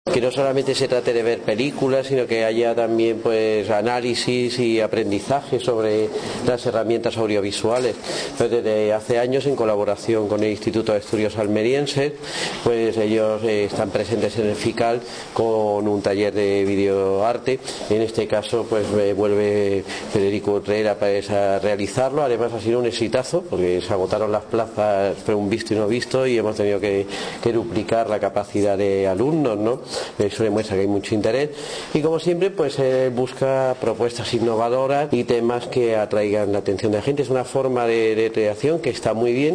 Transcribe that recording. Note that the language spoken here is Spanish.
Que no solamente se trate de ver películas, sino que haya también pues análisis y aprendizaje sobre las herramientas audiovisuales. Pues desde hace años, en colaboración con el Instituto de Estudios Almerienses, pues ellos están presentes en el FICAL con un taller de videoarte. En este caso pues vuelve Federico Utrera pues, a realizarlo. Además ha sido un exitazo porque se agotaron las plazas, fue un visto y no visto, y hemos tenido que duplicar la capacidad de alumnos, ¿no? Eso demuestra que hay mucho interés, y como siempre pues busca propuestas innovadoras y temas que atraigan la atención de la gente. Es una forma de creación que está muy bien.